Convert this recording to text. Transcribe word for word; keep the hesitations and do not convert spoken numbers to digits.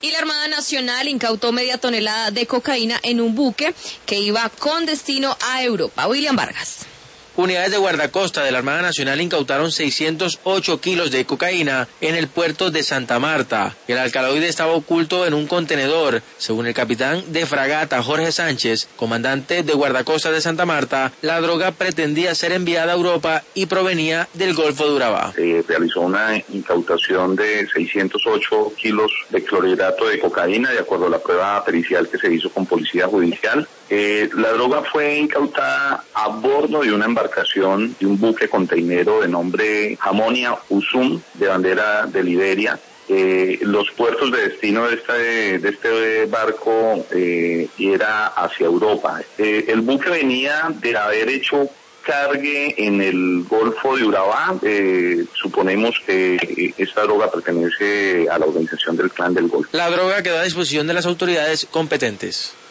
Y la Armada Nacional incautó media tonelada de cocaína en un buque que iba con destino a Europa. William Vargas. Unidades de guardacosta de la Armada Nacional incautaron seiscientos ocho kilos de cocaína en el puerto de Santa Marta. El alcaloide estaba oculto en un contenedor. Según el capitán de fragata Jorge Sánchez, comandante de guardacosta de Santa Marta, la droga pretendía ser enviada a Europa y provenía del Golfo de Urabá. Se realizó una incautación de seiscientos ocho kilos de clorhidrato de cocaína, de acuerdo a la prueba pericial que se hizo con policía judicial. Eh, la droga fue incautada a bordo de una embarcación de un buque containero de nombre Ammonia Usum, de bandera de Liberia. Eh, los puertos de destino de este, de este barco eh, era hacia Europa. Eh, el buque venía de haber hecho cargue en el Golfo de Urabá. Eh, suponemos que esta droga pertenece a la organización del Clan del Golfo. La droga quedó a disposición de las autoridades competentes.